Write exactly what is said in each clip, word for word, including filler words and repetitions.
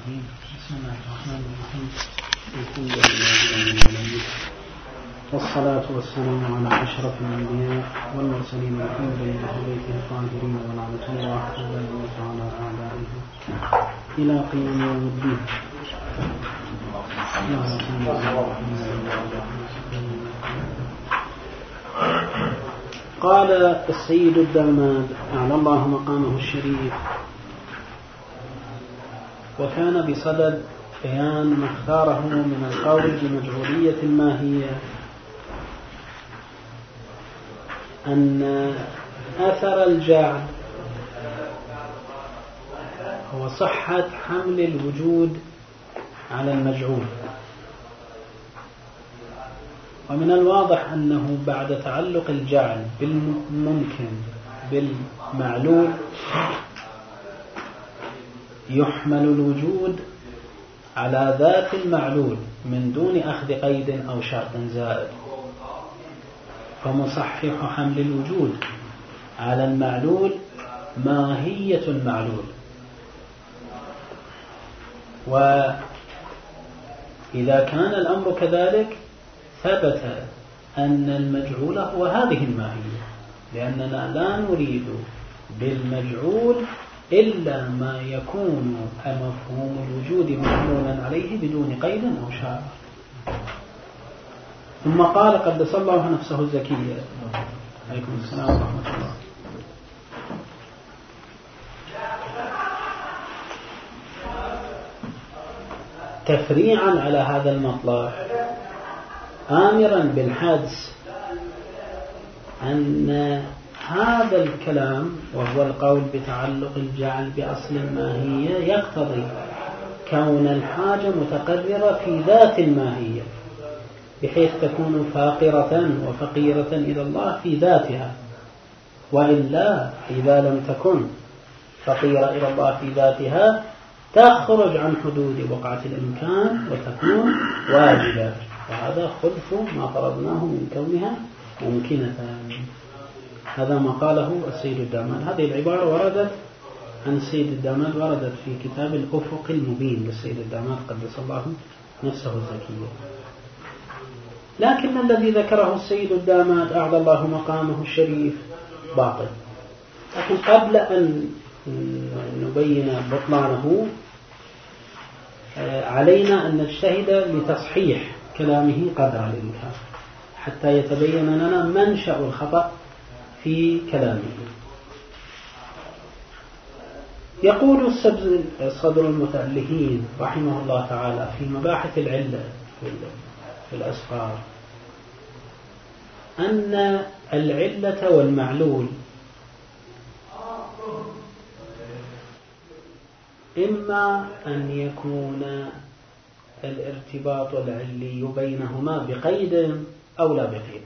الرجيم. بسم الله الرحمن الرحيم. الحمد لله رب العالمين، والصلاة والسلام على أشرف الأنبياء والمرسلين محمد وأهل بيته الطاهرين ولعنة الله على أعدائه إلى قيام يوم الدين. قال السيد الداماد أعلى الله مقامه الشريف: وكان بصدد بيان ما اختاره من القول بمجهولية الماهية أن أثر الجعل هو صحة حمل الوجود على المجعول. ومن الواضح أنه بعد تعلق الجعل بالممكن بالمعلول يحمل الوجود على ذات المعلول من دون أخذ قيد أو شرط زائد، فمصحح حمل الوجود على المعلول ماهية المعلول. وإذا كان الأمر كذلك ثبت أن المجعول هو هذه الماهية، لأننا لا نريد بالمجعول إلا ما يكون مفهوم الوجود محمولا عليه بدون قيد أو شرط. ثم قال قدس الله نفسه الزكية: عليكم السلام ورحمة الله. تفريعا على هذا المطلب آمرا بالحدس أن هذا الكلام وهو القول بتعلق الجعل بأصل الماهية يقتضي كون الحاجة متقررة في ذات الماهية، بحيث تكون فاقرة وفقيرة إلى الله في ذاتها. وإلا إذا لم تكن فقيرة إلى الله في ذاتها تخرج عن حدود وقعة الإمكان وتكون واجبة، وهذا خلف ما فرضناه من كونها ممكنة. هذا ما قاله السيد الداماد. هذه العبارة وردت عن السيد الداماد، وردت في كتاب الأفق المبين للسيد الداماد قدس الله نفسه الزكية. لكن الذي ذكره السيد الداماد أعلى الله مقامه الشريف باطل. لكن قبل أن نبين بطلانه علينا أن نجتهد لتصحيح كلامه قدر الإمكان حتى يتبين لنا منشأ الخطأ في كلامه. يقول صدر المتألهين رحمه الله تعالى في مباحث العلة في الأسفار أن العلة والمعلول إما أن يكون الارتباط العلي بينهما بقيد أو لا بقيد.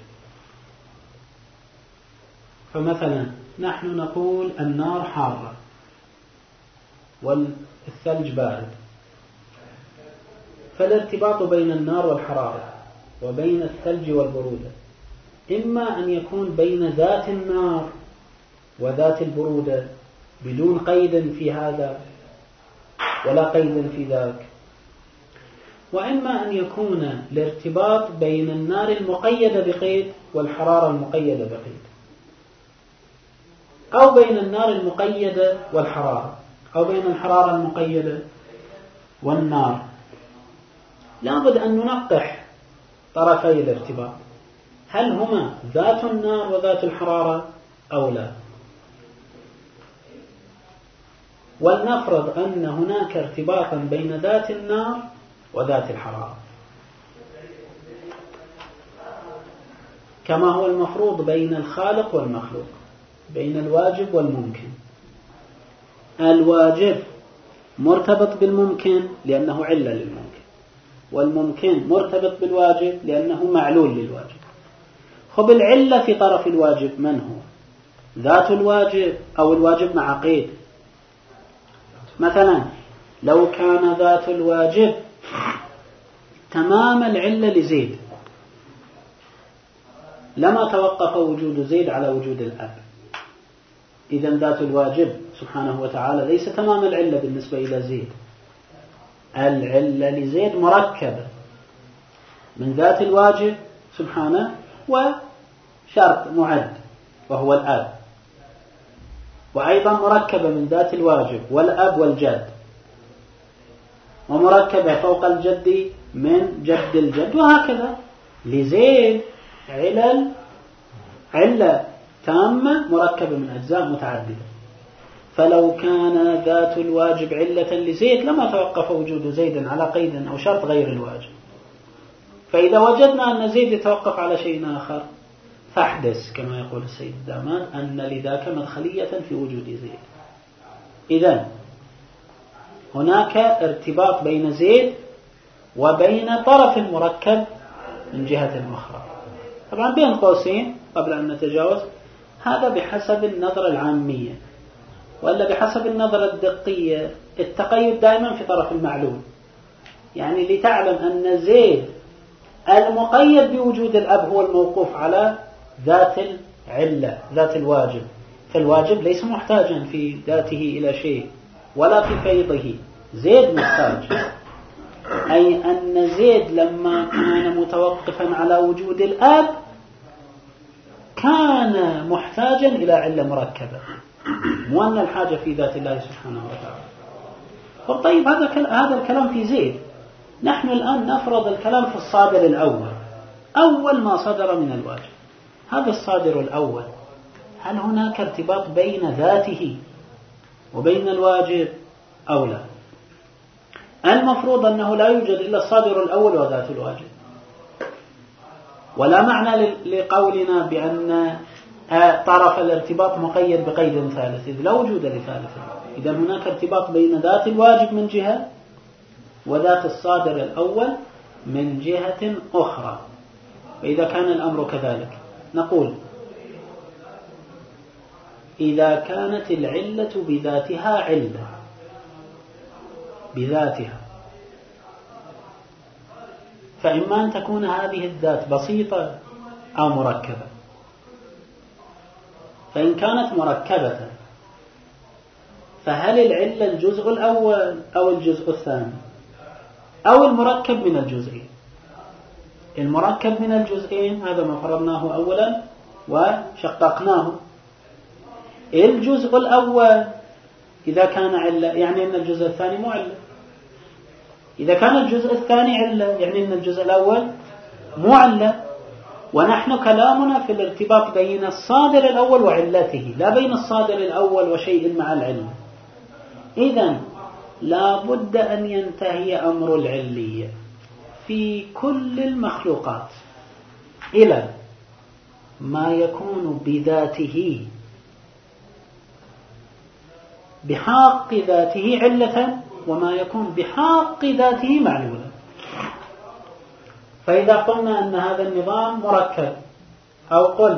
فمثلا نحن نقول النار حارة والثلج بارد، فالارتباط بين النار والحرارة وبين الثلج والبرودة إما أن يكون بين ذات النار وذات البرودة بدون قيد في هذا ولا قيد في ذاك، وإما أن يكون الارتباط بين النار المقيدة بقيد والحرارة المقيدة بقيد، أو بين النار المقيدة والحرارة، أو بين الحرارة المقيدة والنار. لابد أن ننقح طرفي الارتباط، هل هما ذات النار وذات الحرارة أو لا؟ ولنفرض أن هناك ارتباطا بين ذات النار وذات الحرارة، كما هو المفروض بين الخالق والمخلوق، بين الواجب والممكن. الواجب مرتبط بالممكن لأنه علة للممكن، والممكن مرتبط بالواجب لأنه معلول للواجب. خب العلة في طرف الواجب من هو؟ ذات الواجب أو الواجب مع قيد؟ مثلا لو كان ذات الواجب تمام العلة لزيد لما توقف وجود زيد على وجود الأب، إذن ذات الواجب سبحانه وتعالى ليس تمام العلة بالنسبة إلى زيد، العلة لزيد مركبة من ذات الواجب سبحانه وشرط معد وهو الأب، وأيضا مركبة من ذات الواجب والأب والجد، ومركبة فوق الجد من جد الجد، وهكذا. لزيد علل علة تامة مركبة من أجزاء متعددة. فلو كان ذات الواجب علة لزيد لما توقف وجود زيد على قيد أو شرط غير الواجب. فإذا وجدنا أن زيد يتوقف على شيء آخر فاحدث كما يقول السيد الدامان أن لذاك مدخلية في وجود زيد. إذن هناك ارتباط بين زيد وبين طرف المركب من جهة أخرى. طبعا بين قوسين قبل أن نتجاوز، هذا بحسب النظرة العامية، ولا بحسب النظرة الدقية التقيد دائما في طرف المعلول. يعني لتعلم أن زيد المقيد بوجود الأب هو الموقوف على ذات العلة ذات الواجب، فالواجب ليس محتاجا في ذاته إلى شيء ولا في فيضه، زيد محتاج. أي أن زيد لما كان متوقفا على وجود الأب كان محتاجا إلى علة مركبة، مو أن الحاجة في ذات الله سبحانه وتعالى. طيب هذا هذا الكلام في زيد. نحن الآن نفرض الكلام في الصادر الأول، أول ما صدر من الواجب. هذا الصادر الأول هل هناك ارتباط بين ذاته وبين الواجب أو لا؟ المفروض أنه لا يوجد إلا الصادر الأول وذات الواجب، ولا معنى لقولنا بأن طرف الارتباط مقيد بقيد ثالث، إذ لا وجود لثالث. إذا هناك ارتباط بين ذات الواجب من جهة وذات الصادر الأول من جهة أخرى. وإذا كان الأمر كذلك نقول إذا كانت العلة بذاتها علة بذاتها، فإما أن تكون هذه الذات بسيطة أو مركبة. فإن كانت مركبة فهل العلة الجزء الأول أو الجزء الثاني أو المركب من الجزئين؟ المركب من الجزئين هذا ما فرضناه أولا وشققناه. الجزء الأول إذا كان علة يعني أن الجزء الثاني مو علة، إذا كان الجزء الثاني علة يعني أن الجزء الأول مو علة. ونحن كلامنا في الارتباط بين الصادر الأول وعلته، لا بين الصادر الأول وشيء مع العلة. إذن لا بد أن ينتهي أمر العلية في كل المخلوقات إلى ما يكون بذاته بحق ذاته علة وما يكون بحق ذاته معلولا. فإذا قلنا أن هذا النظام مركب أو قل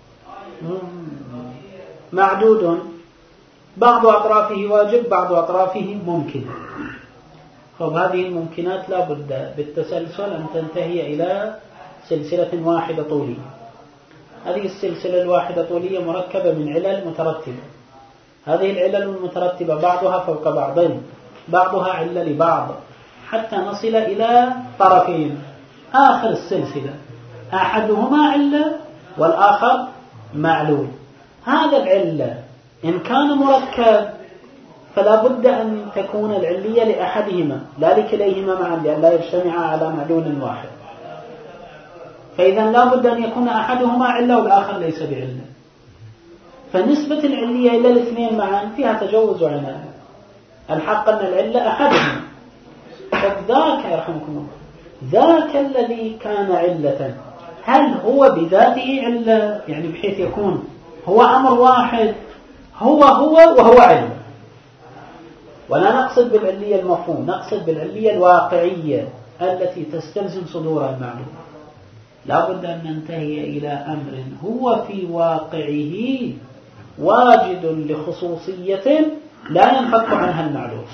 معدود بعض أطرافه واجب بعض أطرافه ممكن، فهذه الممكنات لا بد بالتسلسل أن تنتهي إلى سلسلة واحدة طولية. هذه السلسلة الواحدة طولية مركبة من علل مترتبة، هذه العلل المترتبة بعضها فوق بعضين، بعضها علة لبعض، حتى نصل إلى طرفين آخر السلسلة أحدهما علة والآخر معلول. هذا العلة إن كان مركب فلا بد أن تكون العلية لأحدهما لا لكليهما معا، لأن لا يجتمع على معلول واحد. فإذا لا بد أن يكون أحدهما علة والآخر ليس بعلة، فنسبة العلية إلى الاثنين معا فيها تجوز عنها. الحق أن العلة أحدهما، فذاك يرحمكم الله ذاك الذي كان علة هل هو بذاته علة، يعني بحيث يكون هو أمر واحد هو هو وهو علة. ولا نقصد بالعلية المفهوم، نقصد بالعلية الواقعية التي تستلزم صدور المعلوم. لا بد أن ننتهي إلى أمر هو في واقعه واجد لخصوصية لا ينفك عنها المعلوم.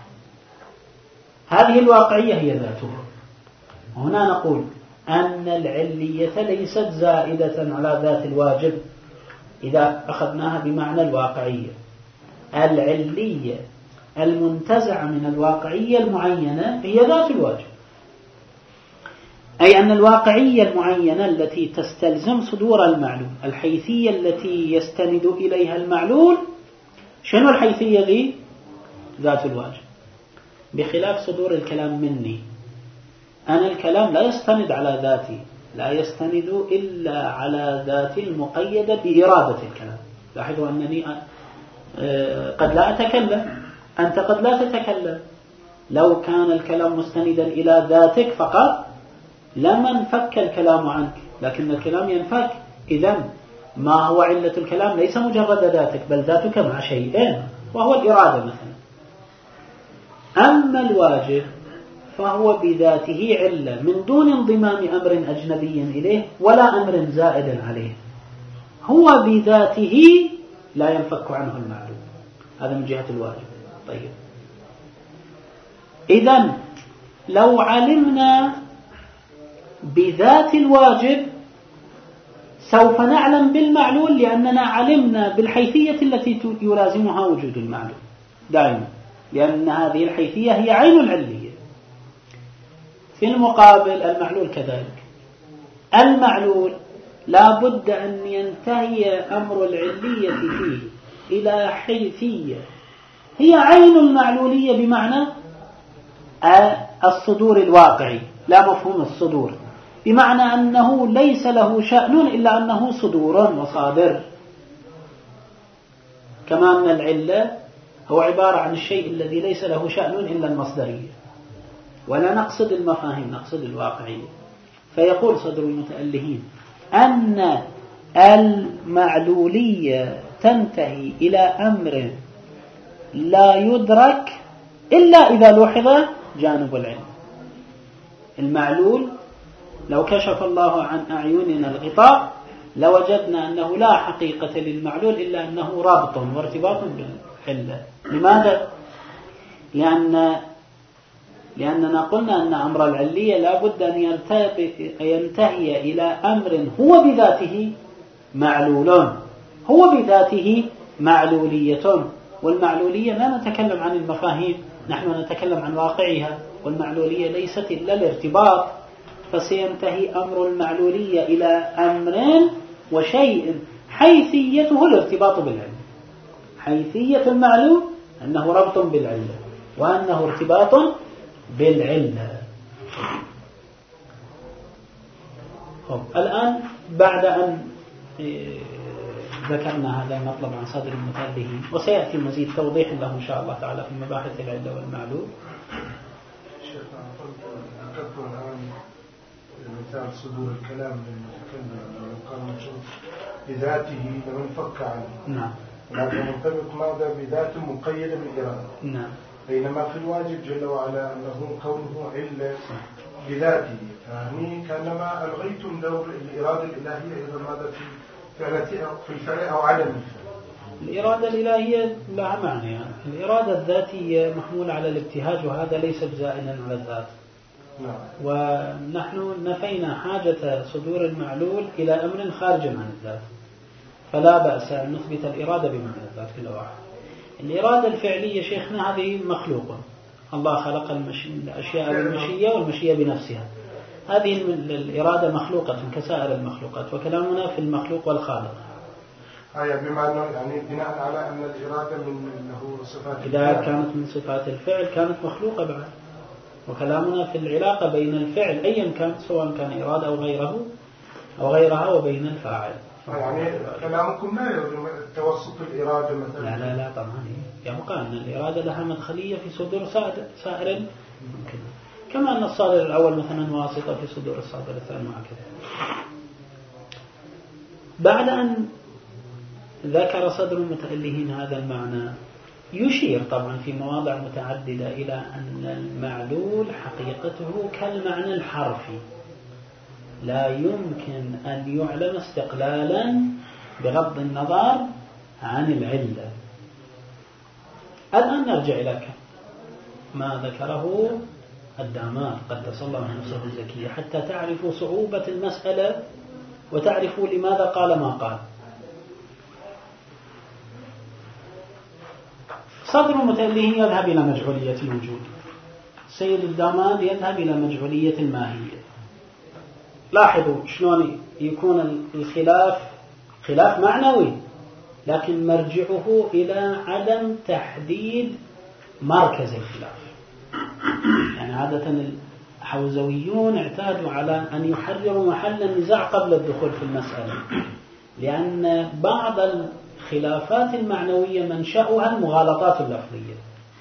هذه الواقعية هي ذاتها. هنا نقول أن العلية ليست زائدة على ذات الواجب إذا أخذناها بمعنى الواقعية. العلية المنتزع من الواقعية المعينة هي ذات الواجب، أي أن الواقعية المعينة التي تستلزم صدور المعلول، الحيثية التي يستند إليها المعلول، شنو الحيثية دي؟ ذات الواجب، بخلاف صدور الكلام مني. أنا الكلام لا يستند على ذاتي، لا يستند إلا على ذاتي المقيدة بإرادة الكلام. لاحظوا أنني قد لا أتكلم، أنت قد لا تتكلم. لو كان الكلام مستندا إلى ذاتك فقط لما انفك الكلام عنك، لكن الكلام ينفك. إذن ما هو علة الكلام؟ ليس مجرد ذاتك، بل ذاتك مع شيئين، وهو الإرادة مثلا. أما الواجب فهو بذاته علة من دون انضمام أمر أجنبي إليه ولا أمر زائد عليه، هو بذاته لا ينفك عنه المعلوم. هذا من جهة الواجب. طيب، إذن لو علمنا بذات الواجب سوف نعلم بالمعلول، لأننا علمنا بالحيثية التي يلازمها وجود المعلول دائما، لأن هذه الحيثية هي عين العلية. في المقابل المعلول كذلك، المعلول لا بد أن ينتهي أمر العلية فيه إلى حيثية هي عين المعلولية، بمعنى الصدور الواقعي، لا مفهوم الصدور، بمعنى أنه ليس له شأن إلا أنه صدور وصادر. كما أن العلة هو عبارة عن الشيء الذي ليس له شأن إلا المصدرية، ولا نقصد المفاهيم، نقصد الواقعية. فيقول صدر المتألهين أن المعلولية تنتهي إلى أمر لا يدرك إلا إذا لوحظ جانب العلم. المعلول لو كشف الله عن أعيننا الغطاء لوجدنا أنه لا حقيقة للمعلول إلا أنه رابط وارتباط بالعلة. لماذا؟ لأن لأننا قلنا أن أمر العلية لا بد أن ينتهي إلى أمر هو بذاته معلول، هو بذاته معلولية. والمعلولية لا نتكلم عن المفاهيم، نحن نتكلم عن واقعها، والمعلولية ليست إلا الارتباط. فسينتهي أمر المعلولية إلى أمر وشيء حيثيته الارتباط بالعلم. حيثية المعلول أنه ربط بالعلة، وأنه ارتباط بالعلة. الآن بعد أن ذكرنا هذا المطلب عن صدر المتألهين، وسيأتي مزيد توضيح له إن شاء الله تعالى في مباحث العلة والمعلول. شيخنا ذكرت الآن مثال صدور الكلام للمتكلم لو كان مقصود بذاته لمن فك عنه. نعم. لكن منطبق ماذا؟ بذات مقيدة بالإرادة. نعم. بينما في الواجب جل وعلا أنه كونه علة بذاته، فهني كانما ألغيتم دور الإرادة الإلهية إذا ماذا في فعلته في الفعل أو عدم الفعل. الإرادة الإلهية لها معنى، يعني الإرادة الذاتية محمولة على الابتهاج، وهذا ليس بزائنا على الذات. نعم. ونحن نفينا حاجة صدور المعلول إلى أمر خارج عن الذات، فلا بأس أن نثبت الإرادة بمعنى الذات في الواحد. الإرادة الفعلية شيخنا هذه مخلوقة، الله خلق الأشياء بالمشية والمشية بنفسها، هذه الإرادة مخلوقة كسائر المخلوقات، وكلامنا في المخلوق والخالق. أي بمعنى يعني بناء على أن الإرادة من أنه صفات إذا كانت من صفات الفعل كانت مخلوقة بعد، وكلامنا في العلاقة بين الفعل أيا كان، سواء كان إرادة أو غيره أو غيرها، وبين الفاعل. يعني كلامكم لا يلزم توسط الإرادة مثلا. لا لا لا طبعا، يبقى أن الإرادة لها مدخلية في صدور سائر ممكن، كما أن الصادر الأول مثلا واسطة في صدور الصادر الثاني وهكذا. بعد أن ذكر صدر المتألهين هذا المعنى، يشير طبعا في مواضع متعددة إلى أن المعلول حقيقته كالمعنى الحرفي، لا يمكن أن يعلم استقلالا بغض النظر عن العلة. الآن نرجع إلى ما ذكره الدامار قدس الله نفسه الزكية، حتى تعرفوا صعوبة المسألة وتعرفوا لماذا قال ما قال. صدر المتألهين يذهب إلى مجعولية الوجود، سيد الداماد يذهب إلى مجعولية الماهية. لاحظوا شلون يكون الخلاف خلاف معنوي، لكن مرجعه إلى عدم تحديد مركز الخلاف. يعني عادة الحوزويون اعتادوا على أن يحرروا محل النزاع قبل الدخول في المسألة، لأن بعض الخلافات المعنوية منشأها المغالطات اللفظية.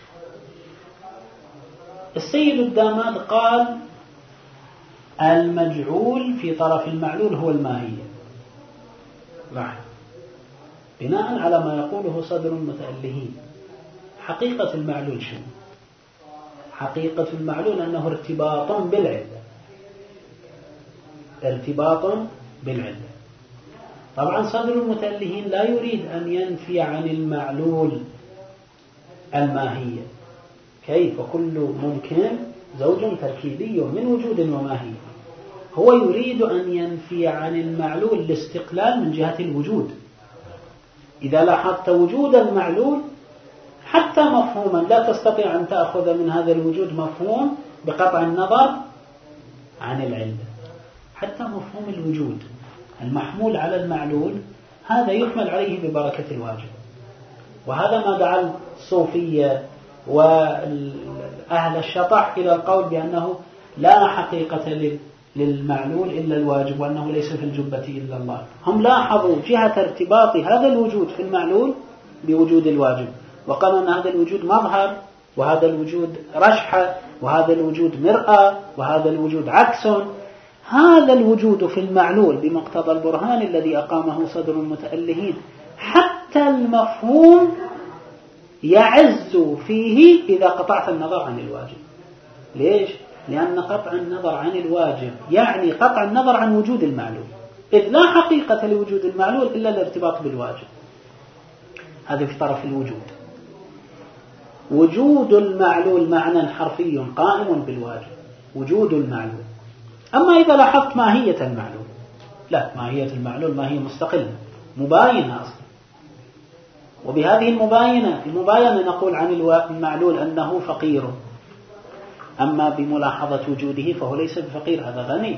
السيد الداماد قال المجعول في طرف المعلول هو الماهية. لاحظ بناء على ما يقوله صدر المتألهين، حقيقة المعلول شنو؟ حقيقة المعلول أنه ارتباط بالعلة، ارتباط بالعلة. طبعا صدر المتألهين لا يريد أن ينفي عن المعلول الماهية، كيف كل ممكن زوج تركيبي من وجود وماهية. هو يريد أن ينفي عن المعلول الاستقلال من جهة الوجود. إذا لاحظت وجود المعلول حتى مفهوما لا تستطيع أن تأخذ من هذا الوجود مفهوم بقطع النظر عن العلة. حتى مفهوم الوجود المحمول على المعلول هذا يحمل عليه ببركة الواجب، وهذا ما دعا الصوفية وأهل الشطح إلى القول بأنه لا حقيقة للمعلول إلا الواجب، وأنه ليس في الجبة إلا الله. هم لاحظوا جهة ارتباط هذا الوجود في المعلول بوجود الواجب، وقالوا أن هذا الوجود مظهر، وهذا الوجود رشحة، وهذا الوجود مرآة، وهذا الوجود عكس. هذا الوجود في المعلول بمقتضى البرهان الذي أقامه صدر المتألهين حتى المفهوم يعز فيه إذا قطعت النظر عن الواجب. ليش؟ لأن قطع النظر عن الواجب يعني قطع النظر عن وجود المعلول، إذ لا حقيقة لوجود المعلول إلا الارتباط بالواجب. هذا في طرف الوجود. وجود المعلول معنى حرفي قائم بالواجب، وجود المعلول. أما إذا لاحظت ماهية المعلول، لا، ماهية المعلول ما هي مستقلة مباينة أصلا، وبهذه المباينة المباينة نقول عن المعلول أنه فقير، أما بملاحظة وجوده فهو ليس بفقير، هذا غني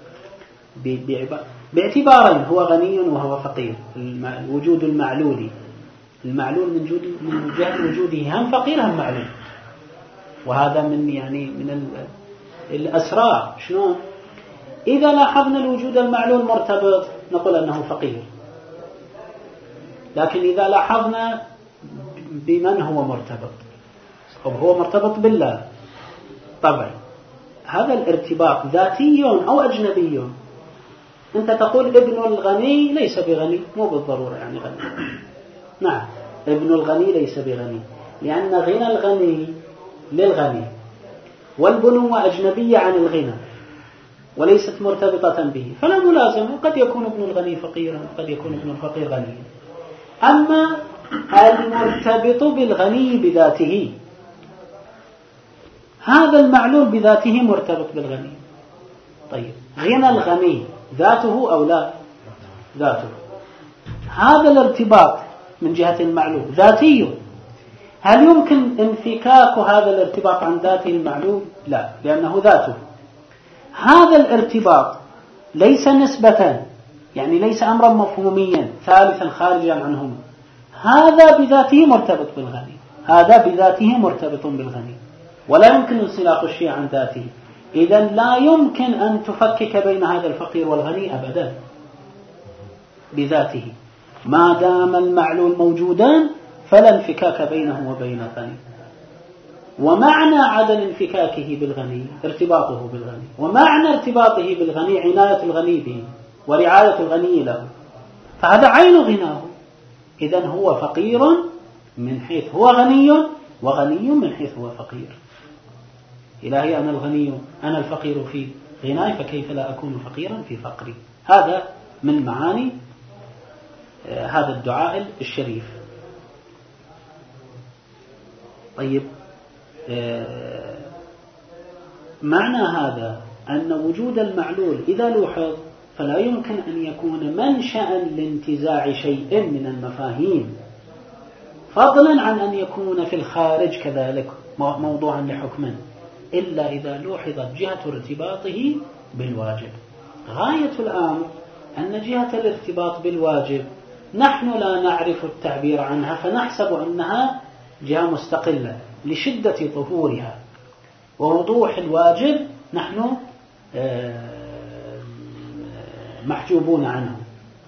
باعتبارين، هو غني وهو فقير. الوجود المعلولي المعلول من جهة وجوده هم فقير هم معلول، وهذا من يعني من الأسرار. شنو؟ إذا لاحظنا الوجود المعلول مرتبط نقول أنه فقير، لكن إذا لاحظنا بمن هو مرتبط، أو هو مرتبط بالله، طبعا هذا الارتباط ذاتي أو أجنبي. أنت تقول ابن الغني ليس بغني، مو بالضرورة يعني غني. نعم، ابن الغني ليس بغني، لأن غنى الغني للغني، والبنوة أجنبية عن الغنى وليست مرتبطة به، فلا ملازمة. قد يكون ابن الغني فقيرا، قد يكون ابن الفقير غنيا. أما المرتبط بالغني بذاته، هذا المعلول بذاته مرتبط بالغني. طيب غنى الغني ذاته أو لا؟ ذاته. هذا الارتباط من جهة المعلول ذاتي. هل يمكن انفكاك هذا الارتباط عن ذاته المعلول؟ لا، لأنه ذاته. هذا الارتباط ليس نسبة، يعني ليس أمرا مفهوميا ثالثا خارجا عنهم. هذا بذاته مرتبط بالغني، هذا بذاته مرتبط بالغني، ولا يمكن انسلاخ الشيء عن ذاته. إذا لا يمكن أن تفكك بين هذا الفقير والغني أبدا بذاته. ما دام المعلول موجودا فلا انفكاك بينه وبين الغني. ومعنى عدم انفكاكه بالغني ارتباطه بالغني، ومعنى ارتباطه بالغني عناية الغني به ورعاية الغني له، فهذا عين غناه. إذن هو فقير من حيث هو غني، وغني من حيث هو فقير. إلهي أنا الغني أنا الفقير في غناي، فكيف لا أكون فقيرا في فقري. هذا من معاني هذا الدعاء الشريف. طيب، معنى هذا أن وجود المعلول إذا لوحظ فلا يمكن أن يكون منشأ لانتزاع شيء من المفاهيم، فضلا عن أن يكون في الخارج كذلك موضوعا لحكم، إلا إذا لوحظت جهة ارتباطه بالواجب. غاية الأمر أن جهة الارتباط بالواجب نحن لا نعرف التعبير عنها، فنحسب أنها جهة مستقلة لشدة ظهورها، ووضوح الواجب نحن محجوبون عنه،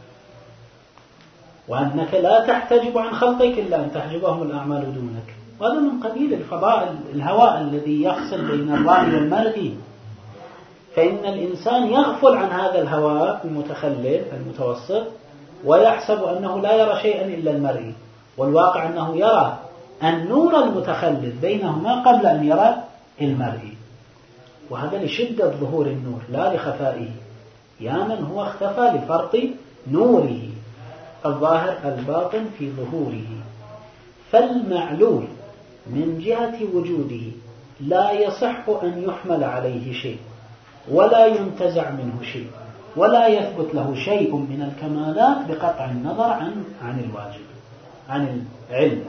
وأنك لا تحتجب عن خلقك إلا أن تحجبهم الأعمال دونك. وهذا من قبيل الفضاء الهواء الذي يفصل بين الرأي والمرئي، فإن الإنسان يغفل عن هذا الهواء المتخلل المتوسط ويحسب أنه لا يرى شيئا إلا المرئي، والواقع أنه يرى النور المتخلل بينهما قبل أن يرى المرئي، وهذا لشدة ظهور النور لا لخفائه، يا من هو اختفى لفرط نوره، الظاهر الباطن في ظهوره. فالمعلول من جهة وجوده لا يصح أن يحمل عليه شيء ولا ينتزع منه شيء ولا يثبت له شيء من الكمالات بقطع النظر عن عن الواجب عن العلم،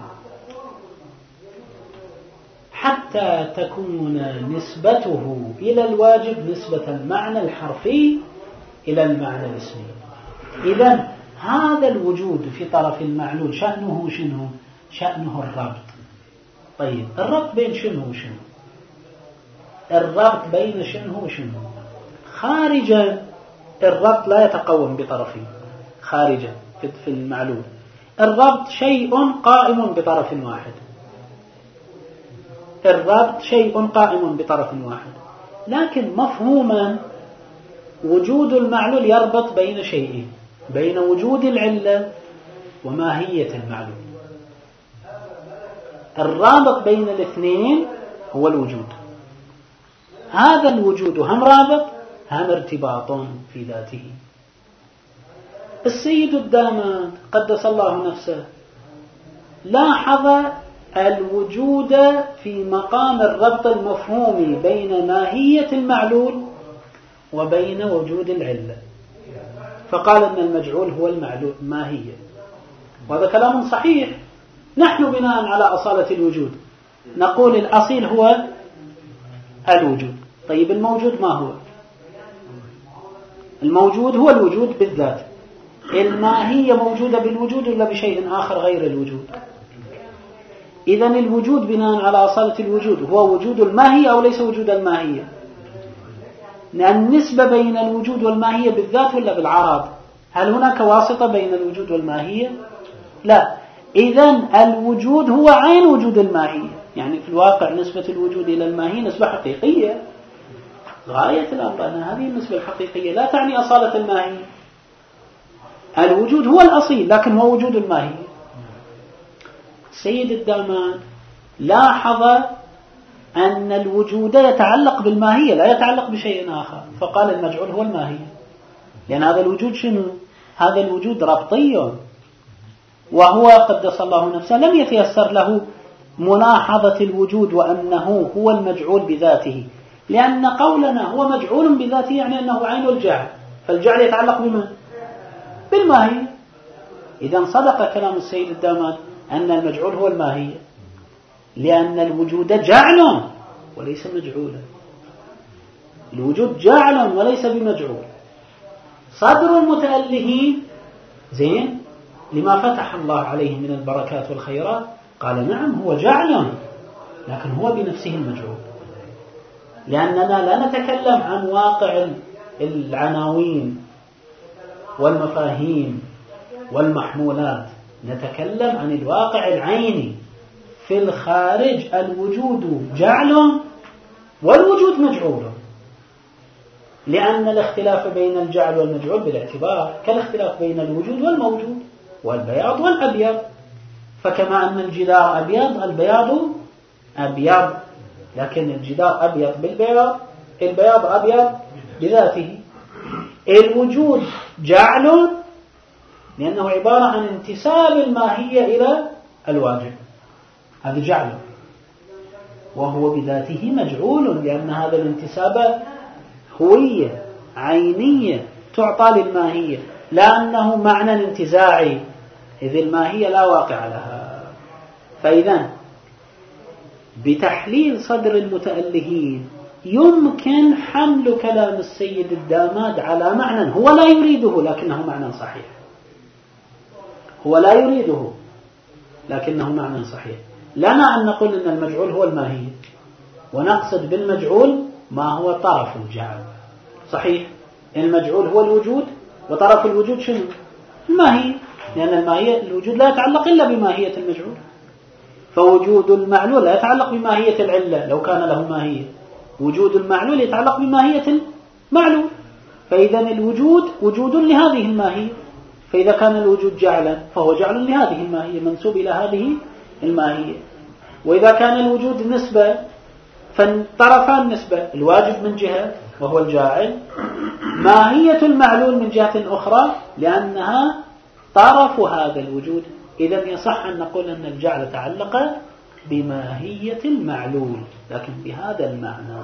حتى تكون نسبته إلى الواجب نسبة المعنى الحرفي إلى المعنى الاسمي. إذن هذا الوجود في طرف المعلول شأنه شنو؟ شأنه الربط. طيب الربط بين شنو وشنو؟ الربط بين شنو وشنو؟ خارجا الربط لا يتقوم بطرفين، خارجا في المعلول الربط شيء قائم بطرف واحد، الربط شيء قائم بطرف واحد، لكن مفهوما وجود المعلول يربط بين شيئين، بين وجود العلة وماهية المعلول. الرابط بين الاثنين هو الوجود. هذا الوجود هم رابط هم ارتباط في ذاته. السيد الداماد قدس الله نفسه لاحظ الوجود في مقام الربط المفهومي بين ماهية المعلول وبين وجود العلة، فقال أن المجعول هو المعلول ماهية، وهذا كلام صحيح. نحن بناء على أصالة الوجود نقول الأصيل هو الوجود. طيب الموجود ما هو؟ الموجود هو الوجود بالذات. الماهية موجودة بالوجود ولا بشيء آخر غير الوجود؟ إذن الوجود بناء على أصالة الوجود هو وجود الماهية أو ليس وجود الماهية؟ النسبة بين الوجود والماهية بالذات ولا بالعرض؟ هل هناك واسطة بين الوجود والماهية؟ لا. إذن الوجود هو عين وجود الماهية، يعني في الواقع نسبة الوجود إلى الماهية نسبة حقيقية. غاية الأمر أن هذه النسبة الحقيقية لا تعني أصالة الماهية. الوجود هو الأصيل لكن هو وجود الماهية. سيد الداماد لاحظ أن الوجود يتعلق بالماهية لا يتعلق بشيء آخر، فقال المجعول هو الماهية، لأن هذا الوجود شنو؟ هذا الوجود ربطي، وهو قدس الله نفسه لم يتيسر له ملاحظة الوجود وأنه هو المجعول بذاته، لأن قولنا هو مجعول بذاته يعني أنه عين الجعل، فالجعل يتعلق بما؟ بالماهية. إذن صدق كلام السيد الداماد أن المجعول هو الماهية، لأن الوجود جعل وليس مجعولا. الوجود جعل وليس بمجعول. صدر المتألهين زين لما فتح الله عليه من البركات والخيرات قال نعم هو جعل، لكن هو بنفسه المجعول، لأننا لا نتكلم عن واقع العناوين والمفاهيم والمحمولات، نتكلم عن الواقع العيني. في الخارج الوجود جعل والوجود مجعول، لأن الاختلاف بين الجعل والمجعول بالاعتبار كالاختلاف بين الوجود والموجود والبياض والأبيض، فكما أن الجدار أبيض البياض أبيض، لكن الجدار أبيض بالبياض، البياض أبيض بذاته. الوجود جعل لأنه عبارة عن انتساب الماهية إلى الواجب، هذا جعل، وهو بذاته مجعول، لأن هذا الانتساب هوية عينية تعطى للماهية، لأنه معنى انتزاعي، إذ الماهية لا واقع لها. فإذا بتحليل صدر المتألهين يمكن حمل كلام السيد الداماد على معنى هو لا يريده لكنه معنى صحيح. هو لا يريده لكنه معنى صحيح. لنا أن نقول أن المجعول هو الماهية، ونقصد بالمجعول ما هو طرف الجعل. صحيح، المجعول هو الوجود، وطرف الوجود شنو؟ الماهية، لأن الماهية الوجود لا يتعلق إلا بماهية المجعول، فوجود المعلول لا يتعلق بماهية العلة لو كان له ماهية، وجود المعلول يتعلق بماهية المعلول. فإذا الوجود وجود لهذه الماهية، فإذا كان الوجود جعلا فهو جعل لهذه الماهية منسوب إلى هذه الماهية. وإذا كان الوجود نسبة فطرفان نسبة، الواجب من جهة وهو الجاعل، ماهية المعلول من جهة أخرى لأنها طرف هذا الوجود. إذن يصح أن نقول أن الجعل تعلق بماهية المعلول لكن بهذا المعنى.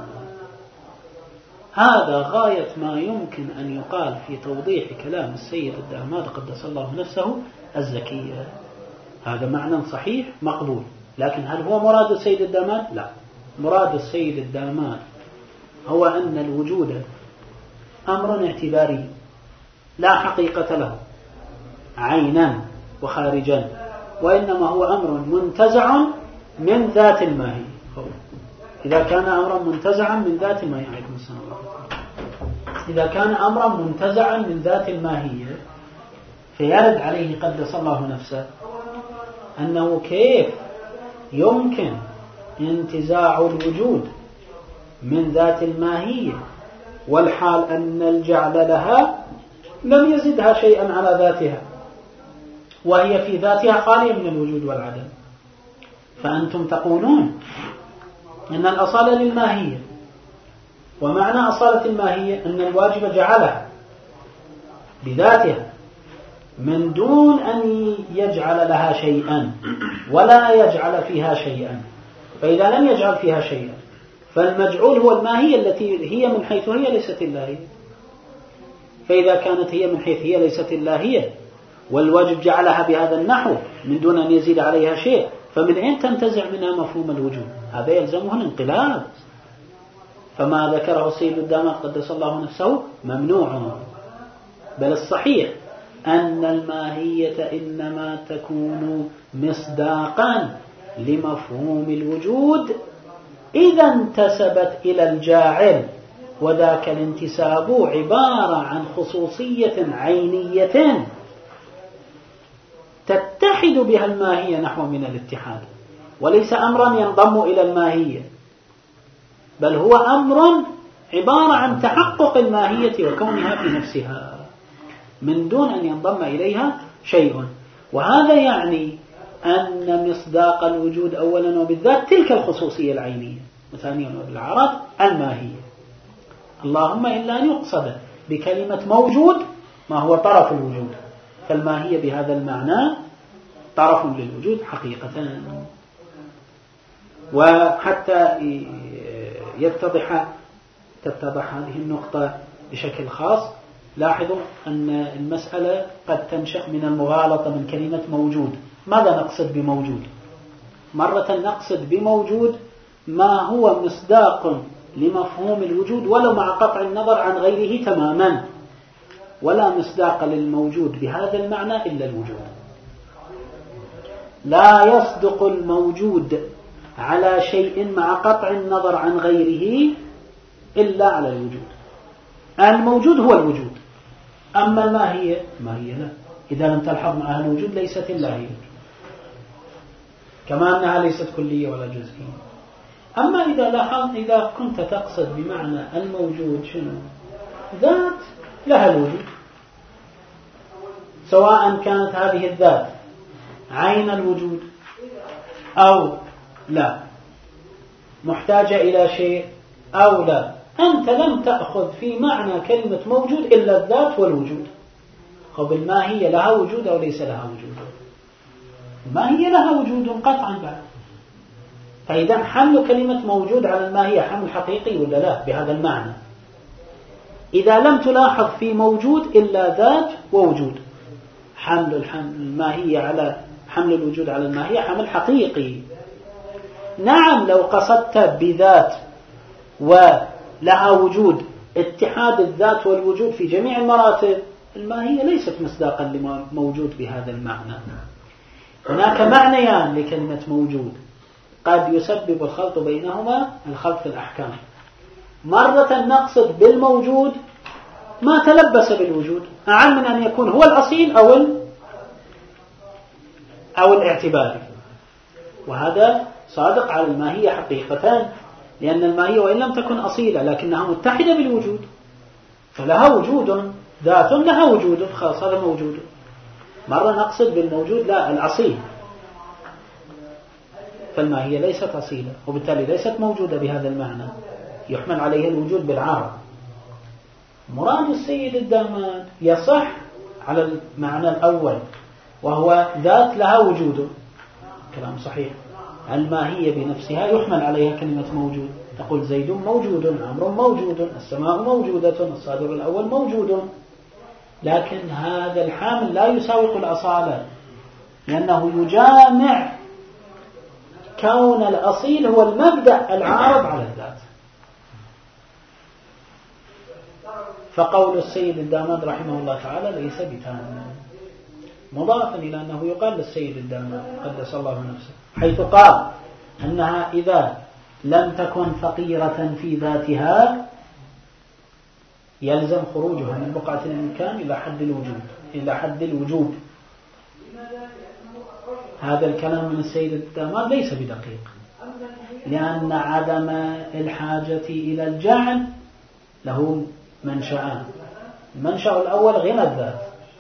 هذا غاية ما يمكن أن يقال في توضيح كلام السيد الداماد قدس الله نفسه الزكية. هذا معنى صحيح مقبول، لكن هل هو مراد السيد الداماد؟ لا، مراد السيد الداماد هو أن الوجود أمر اعتباري لا حقيقة له عينا وخارجا، وإنما هو أمر منتزع من ذات الماهية. إذا كان أمرا منتزعا من ذات الماهية، عليكم السلام ورحمة الله، إذا كان أمرا منتزعا من ذات الماهية فيرد عليه قدس الله نفسه أنه كيف يمكن انتزاع الوجود من ذات الماهية والحال أن الجعل لها لم يزدها شيئا على ذاتها، وهي في ذاتها خالية من الوجود والعدم. فأنتم تقولون أن الأصالة للماهية، ومعنى أصالة الماهية أن الواجب جعلها بذاتها من دون أن يجعل لها شيئا ولا يجعل فيها شيئا. فإذا لم يجعل فيها شيئا فالمجعول هو الماهية التي هي من حيث هي ليست اللاهية. فإذا كانت هي من حيث هي ليست اللاهية والواجب جعلها بهذا النحو من دون أن يزيد عليها شيء، فمن أين تنتزع منها مفهوم الوجود؟ هذا يلزمه الانقلاب. فما ذكره السيد الداماد قدس الله نفسه ممنوع، بل الصحيح أن الماهية إنما تكون مصداقا لمفهوم الوجود إذا انتسبت إلى الجاعل، وذاك الانتساب عبارة عن خصوصية عينية تتحد بها الماهية نحو من الاتحاد، وليس أمرا ينضم إلى الماهية، بل هو أمر عبارة عن تحقق الماهية وكونها في نفسها من دون أن ينضم إليها شيء. وهذا يعني أن مصداق الوجود أولا وبالذات تلك الخصوصية العينية، وثانيا وبالعرض الماهية، اللهم إلا أن يقصد بكلمة موجود ما هو طرف الوجود، فالماهية بهذا المعنى طرف للوجود حقيقة. وحتى يتضح تتضح هذه النقطة بشكل خاص، لاحظوا أن المسألة قد تنشأ من المغالطة من كلمة موجود. ماذا نقصد بموجود؟ مرة نقصد بموجود ما هو مصداق لمفهوم الوجود ولو مع قطع النظر عن غيره تماما، ولا مصداق للموجود بهذا المعنى إلا الوجود. لا يصدق الموجود على شيء مع قطع النظر عن غيره إلا على الوجود. الموجود هو الوجود، أما الماهية ماهية لا، إذا لم تلحظ معها الوجود ليست اللاهية، كما أنها ليست كلية ولا جزئية. أما إذا لاحظ إذا كنت تقصد بمعنى الموجود شنو؟ ذات لها الوجود، سواء كانت هذه الذات عين الوجود أو لا، محتاجة إلى شيء أو لا، أنت لم تأخذ في معنى كلمة موجود إلا الذات والوجود. وبالماهية لها وجود أو ليس لها وجود؟ الماهية لها وجود قطعا بعد. فإذا حمل كلمة موجود على الماهية حمل حقيقي ولا لا بهذا المعنى؟ إذا لم تلاحظ في موجود إلا ذات ووجود، حمل الماهية على حمل الوجود على الماهية حمل حقيقي. نعم لو قصدت بذات ولها وجود اتحاد الذات والوجود في جميع المراتب، الماهية ليست مصداقا لموجود بهذا المعنى. هناك معنيان لكلمة موجود قد يسبب الخلط بينهما الخلط في الأحكام. مرة نقصد بالموجود ما تلبس بالوجود، أعم من أن يكون هو الأصيل أو أو الاعتباري، وهذا صادق على الماهية حقيقة، لأن الماهية وإن لم تكن أصيلة لكنها متحدة بالوجود، فلها وجود، ذات لها وجود خاص، هذا موجود. مرة نقصد بالموجود لا الأصيل، فالماهية ليست أصيلة وبالتالي ليست موجودة بهذا المعنى، يحمل عليه الوجود بالعارض. مراد السيد الداماد يصح على المعنى الأول وهو ذات لها وجود، كلام صحيح. الماهية بنفسها يحمل عليها كلمة موجود، تقول زيد موجود، عمرو موجود، السماء موجودة، الصادر الأول موجود، لكن هذا الحامل لا يساوق الأصالة، لأنه يجامع كون الأصيل هو المبدأ العارض على الذات. فقول السيد الداماد رحمه الله تعالى ليس بتام، مضافا إلى أنه يقال للسيد الداماد قدس الله نفسه، حيث قال أنها إذا لم تكن فقيرة في ذاتها يلزم خروجها من بقعة الإمكان إلى حد الوجود إلى حد الوجوب. هذا الكلام من السيد الداماد ليس بدقيق، لأن عدم الحاجة إلى الجعل له منشأان. المنشأ الأول غنى الذات،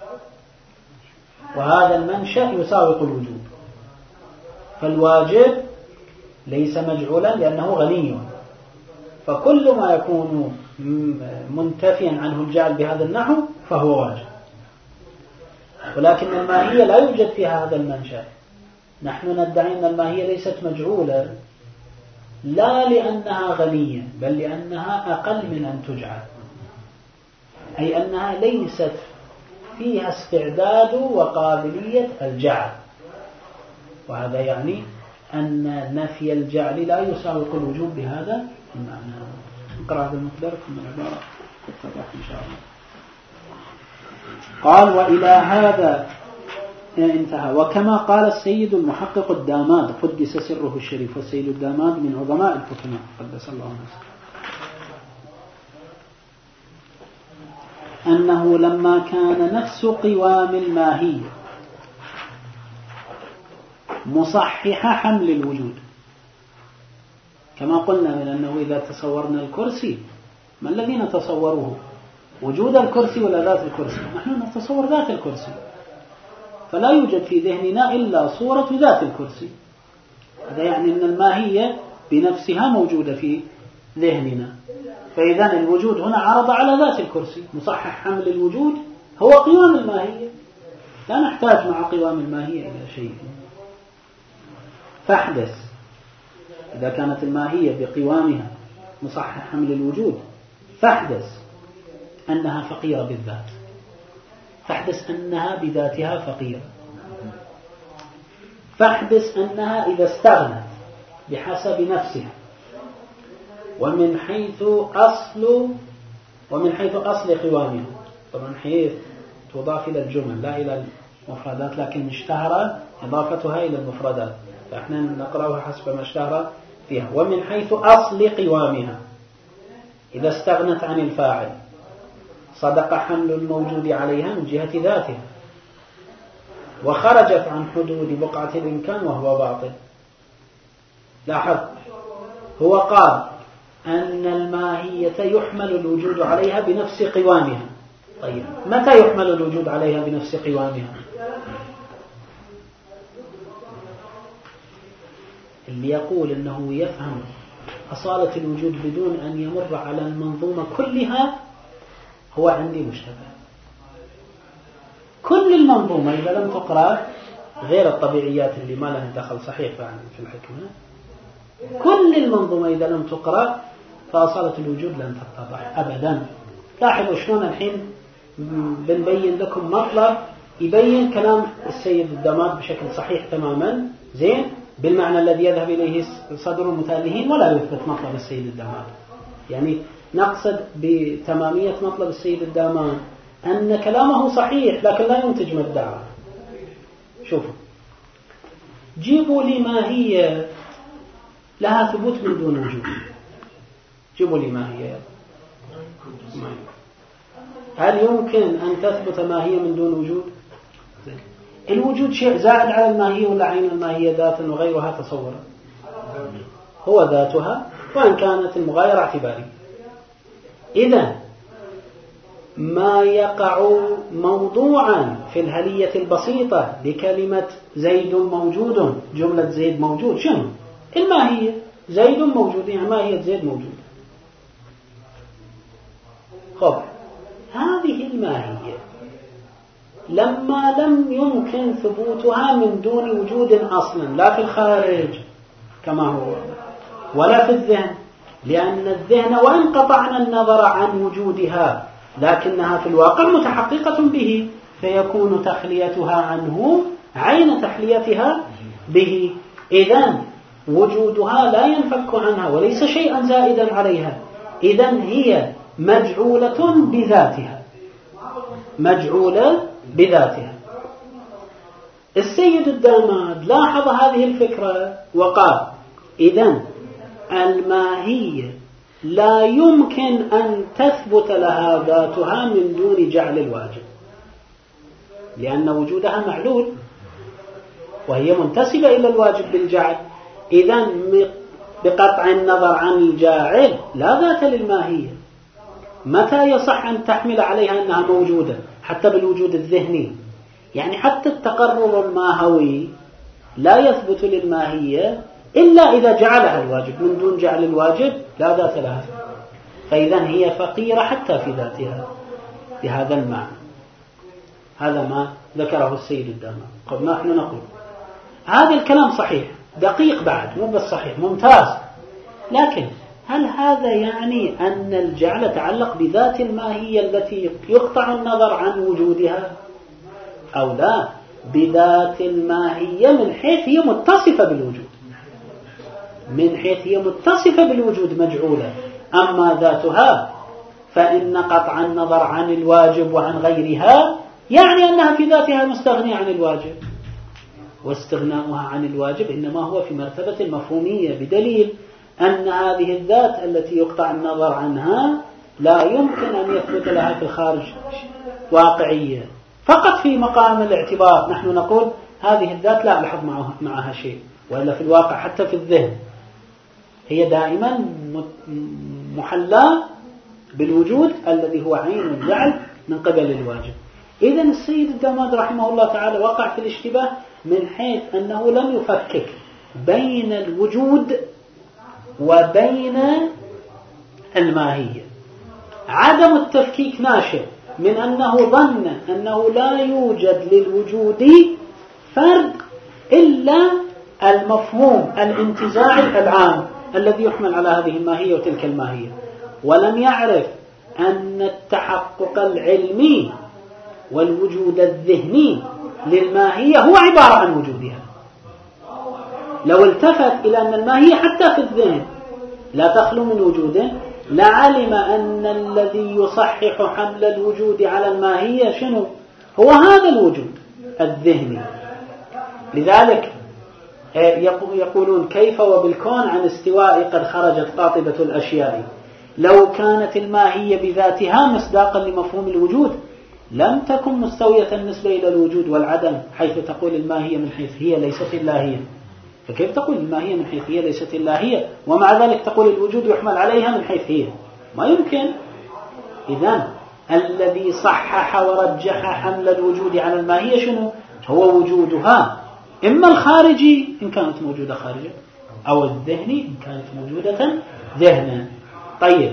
وهذا المنشأ يساوق الوجوب، فالواجب ليس مجعولا لأنه غني، فكل ما يكون منتفيا عنه الجعل بهذا النحو فهو واجب. ولكن الماهية لا يوجد فيها هذا المنشأ. نحن ندعي أن الماهية ليست مجعولة لا لأنها غنية، بل لأنها أقل من أن تجعل، أي أنها ليست فيها استعداد وقابلية الجعل، وهذا يعني أن نفي الجعل لا يساوق الوجوب بهذا المعنى. نقرأ هذا المقدار ثم العبارة تتضح إن شاء الله. قال وإلى هذا انتهى. وكما قال السيد المحقق الداماد قدس سره الشريف، والسيد الداماد من عظماء الحكماء قدس الله نفسه، أنه لما كان نفس قوام الماهية مصحح حمل الوجود، كما قلنا من أنه إذا تصورنا الكرسي ما الذي نتصوره؟ وجود الكرسي ولا ذات الكرسي؟ نحن نتصور ذات الكرسي، فلا يوجد في ذهننا إلا صورة ذات الكرسي. هذا يعني أن الماهية بنفسها موجودة في ذهننا، فإذا الوجود هنا عرض على ذات الكرسي. مصحح حمل الوجود هو قوام الماهية، لا نحتاج مع قوام الماهية إلى شيء. فاحدث إذا كانت الماهية بقوامها مصحح حمل الوجود، فاحدث أنها فقيرة بالذات، فاحدث أنها بذاتها فقيرة، فاحدث أنها إذا استغنت بحسب نفسها ومن حيث أصل ومن حيث أصل قوامها، طبعا حيث تضاف إلى الجمل لا إلى المفردات، لكن اشتهر إضافتها إلى المفردات، فإحنا نقرأها حسب ما اشتهر فيها. ومن حيث أصل قوامها إذا استغنت عن الفاعل صدق حمل الموجود عليها من جهة ذاتها، وخرجت عن حدود بقعة الإمكان وهو باطل. لاحظ هو قال أن الماهية يحمل الوجود عليها بنفس قوامها. طيب متى يحمل الوجود عليها بنفس قوامها؟ اللي يقول أنه يفهم أصالة الوجود بدون أن يمر على المنظومة كلها هو عندي مشتبه. كل المنظومة إذا لم تقرأ، غير الطبيعيات اللي ما لها دخل صحيح في الحكمة، كل المنظومة إذا لم تقرأ فأصالة الوجود لن تتضح أبدا. لاحظوا شلون الحين بنبين لكم مطلب يبين كلام السيد الدماد بشكل صحيح تماما زين بالمعنى الذي يذهب إليه صدر المتألهين، ولا يثبت مطلب السيد الدماد. يعني نقصد بتمامية مطلب السيد الدامان أن كلامه صحيح لكن لا ينتج مدعى. شوفوا، جيبوا لي ماهية لها ثبوت من دون وجود، جيبوا لي ماهية. هل يمكن أن تثبت ماهية من دون وجود؟ الوجود شيء زائد على الماهية ولا عين الماهية ذات وغيرها تصورا؟ هو ذاتها وإن كانت المغايرة اعتبارية. إذن ما يقع موضوعا في الهلية البسيطة بكلمة زيد موجود، جملة زيد موجود، شنو؟ الماهية زيد موجود، يعني ماهية زيد موجود. خب هذه الماهية لما لم يمكن ثبوتها من دون وجود أصلا، لا في الخارج كما هو ولا في الذهن، لأن الذهن وإن قطعنا النظر عن وجودها لكنها في الواقع متحققة به، فيكون تخليتها عنه عين تخليتها به. إذن وجودها لا ينفك عنها وليس شيئا زائدا عليها، إذن هي مجعولة بذاتها، مجعولة بذاتها. السيد الداماد لاحظ هذه الفكرة وقال إذن الماهية لا يمكن أن تثبت لها ذاتها من دون جعل الواجب، لأن وجودها معلول وهي منتسبة إلى الواجب بالجعل. إذن بقطع النظر عن الجاعل لا ذات للماهية. متى يصح أن تحمل عليها أنها موجودة؟ حتى بالوجود الذهني، يعني حتى التقرر الماهوي لا يثبت للماهية إلا إذا جعلها الواجب، من دون جعل الواجب لا ذات لها. فإذا هي فقيرة حتى في ذاتها بهذا المعنى. هذا ما ذكره السيد الدامان. قد نحن نقول هذا الكلام صحيح دقيق بعد، مو بس صحيح ممتاز، لكن هل هذا يعني أن الجعل تعلق بذات الماهية التي يقطع النظر عن وجودها أو لا؟ بذات الماهية من حيث هي متصفة بالوجود، من حيث هي متصفة بالوجود مجعولة. أما ذاتها فإن قطع النظر عن الواجب وعن غيرها يعني أنها في ذاتها مستغنية عن الواجب، واستغناؤها عن الواجب إنما هو في مرتبة المفهومية، بدليل أن هذه الذات التي يقطع النظر عنها لا يمكن أن يثبت لها في الخارج واقعية، فقط في مقام الاعتبار نحن نقول هذه الذات لا ألحظ معها, معها شيء، وإلا في الواقع حتى في الذهن هي دائما محلاة بالوجود الذي هو عين الجعل من قبل الواجب. إذن السيد الداماد رحمه الله تعالى وقع في الاشتباه من حيث أنه لم يفكك بين الوجود وبين الماهية. عدم التفكيك ناشئ من أنه ظن أنه لا يوجد للوجود فرق إلا المفهوم الانتزاعي العام الذي يحمل على هذه الماهية وتلك الماهية، ولم يعرف أن التحقق العلمي والوجود الذهني للماهية هو عبارة عن وجودها. لو التفت إلى أن الماهية حتى في الذهن لا تخلو من وجوده لعلم أن الذي يصحح حمل الوجود على الماهية شنو؟ هو هذا الوجود الذهني. لذلك يقولون كيف وبالكون عن استواء قد خرجت قاطبة الأشياء. لو كانت الماهية بذاتها مصداقا لمفهوم الوجود لم تكن مستوية النسبة إلى الوجود والعدم، حيث تقول الماهية من حيث هي ليست اللهية. فكيف تقول الماهية من حيث هي ليست اللهية ومع ذلك تقول الوجود يحمل عليها من حيث هي؟ ما يمكن. إذن الذي صحح ورجح حمل الوجود على الماهية شنو؟ هو وجودها، إما الخارجي إن كانت موجودة خارجة أو الذهني إن كانت موجودة ذهنا. طيب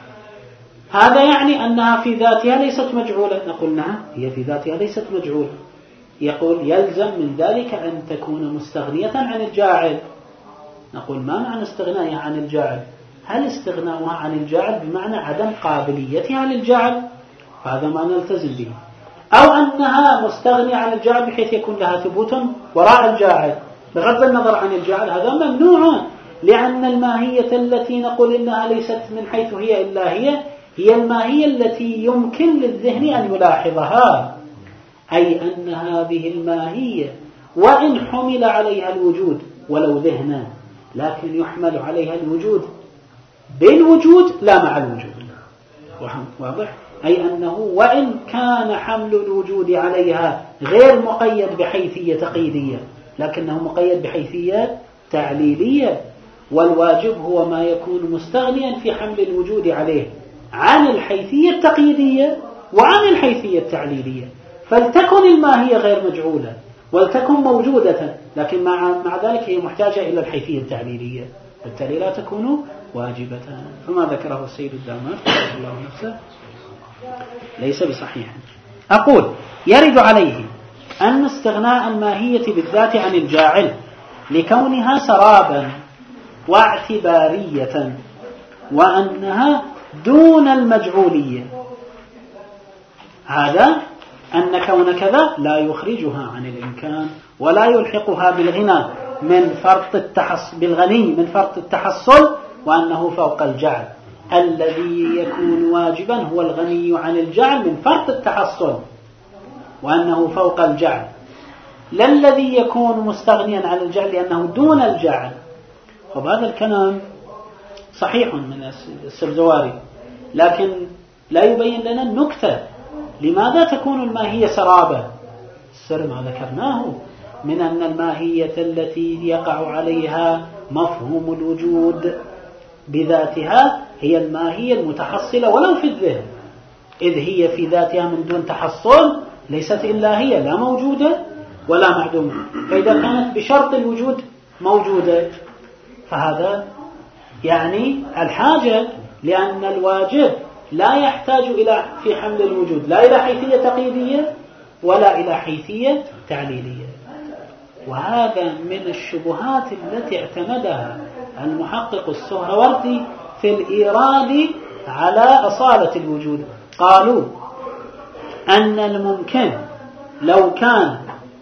هذا يعني أنها في ذاتها ليست مجعولة؟ نقول نعم هي في ذاتها ليست مجعولة. يقول يلزم من ذلك أن تكون مستغنية عن الجاعل. نقول ما معنى استغنائها عن الجاعل؟ هل استغناؤها عن الجاعل بمعنى عدم قابليتها للجاعل؟ هذا ما نلتزم به. أو أنها مستغنية عن الجاعل بحيث يكون لها ثبوت وراء الجاعل بغض النظر عن الجاعل، هذا ممنوع، لأن الماهية التي نقول إنها ليست من حيث هي إلا هي هي الماهية التي يمكن للذهن أن يلاحظها، أي أن هذه الماهية وإن حمل عليها الوجود ولو ذهنا لكن يحمل عليها الوجود بالوجود لا مع الوجود. واضح؟ أي أنه وإن كان حمل الوجود عليها غير مقيد بحيثية تقييدية لكنه مقيد بحيثية تعليلية، والواجب هو ما يكون مستغنيا في حمل الوجود عليه عن الحيثية التقييدية وعن الحيثية التعليلية. فلتكن الماهية غير مجعولة ولتكن موجودة، لكن مع, مع ذلك هي محتاجة إلى الحيثية التعليلية، بالتالي لا تكون واجبة. فما ذكره السيد الدامات رحمه الله نفسه ليس بصحيح. أقول يرد عليه أن استغناء الماهية بالذات عن الجاعل لكونها سرابا واعتبارية وأنها دون المجعولية، هذا أن كون كذا لا يخرجها عن الإمكان ولا يلحقها بالغنى من فرط التحص بالغني من فرط التحصل، وأنه فوق الجعل. الذي يكون واجبا هو الغني عن الجعل من فرط التحصل وأنه فوق الجعل، لا الذي يكون مستغنيا عن الجعل لأنه دون الجعل. وهذا الكلام صحيح من السرزواري، لكن لا يبين لنا النكتة. لماذا تكون الماهية سرابة؟ السر ما ذكرناه من أن الماهية التي يقع عليها مفهوم الوجود بذاتها هي الماهية المتحصلة ولو في الذهن، إذ هي في ذاتها من دون تحصل ليست إلا هي، لا موجودة ولا معدومة. فإذا كانت بشرط الوجود موجودة فهذا يعني الحاجة، لأن الواجب لا يحتاج إلى في حمل الوجود لا إلى حيثية تقييدية ولا إلى حيثية تعليلية. وهذا من الشبهات التي اعتمدها المحقق السهروردي في الإيراد على أصالة الوجود. قالوا أن الممكن لو كان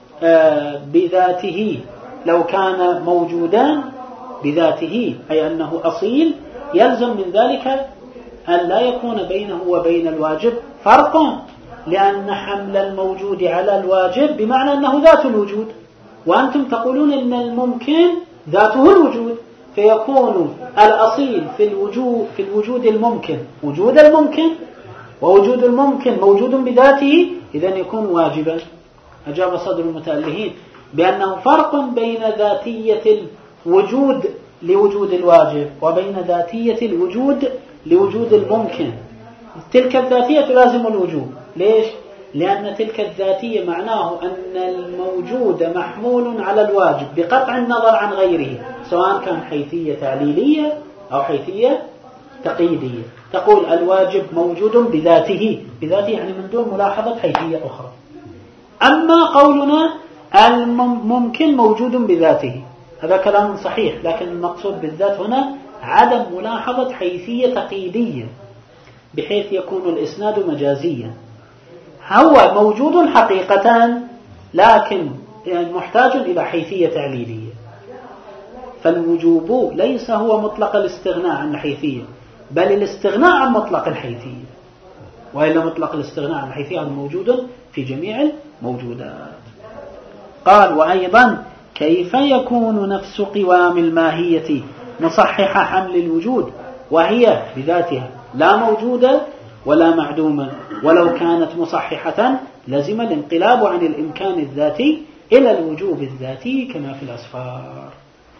بذاته لو كان موجودا بذاته أي أنه أصيل، يلزم من ذلك أن لا يكون بينه وبين الواجب فرق، لأن حمل الموجود على الواجب بمعنى أنه ذات الوجود، وأنتم تقولون أن الممكن ذاته الوجود، فيكون الأصيل في الوجود في الوجود الممكن وجود الممكن، ووجود الممكن موجود بذاته، إذن يكون واجبا. أجاب صدر المتألهين بأنه فرق بين ذاتية الوجود لوجود الواجب وبين ذاتية الوجود لوجود الممكن. تلك الذاتية تلازم الوجود. ليش؟ لأن تلك الذاتية معناه أن الموجود محمول على الواجب بقطع النظر عن غيره، سواء كان حيثية تعليلية أو حيثية تقييدية. تقول الواجب موجود بذاته، بذاته يعني من دون ملاحظة حيثية أخرى. أما قولنا الممكن موجود بذاته هذا كلام صحيح، لكن المقصود بالذات هنا عدم ملاحظة حيثية تقييدية بحيث يكون الإسناد مجازيا. هو موجود حقيقة لكن محتاج إلى حيثية تعليلية. فالوجوب ليس هو مطلق الاستغناء عن الحيثية، بل الاستغناء عن مطلق الحيثية، وإلا مطلق الاستغناء عن الحيثية موجود في جميع الموجودات. قال وأيضا كيف يكون نفس قوام الماهية مصححة حمل الوجود وهي بذاتها لا موجودة ولا معدومة؟ ولو كانت مصححة لزم الانقلاب عن الإمكان الذاتي إلى الوجوب الذاتي كما في الأسفار.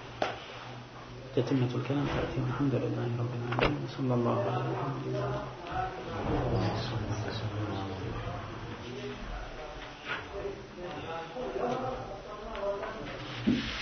تتمة الكلام تأتي والحمد لله رب العالمين صلى الله عليه وسلم.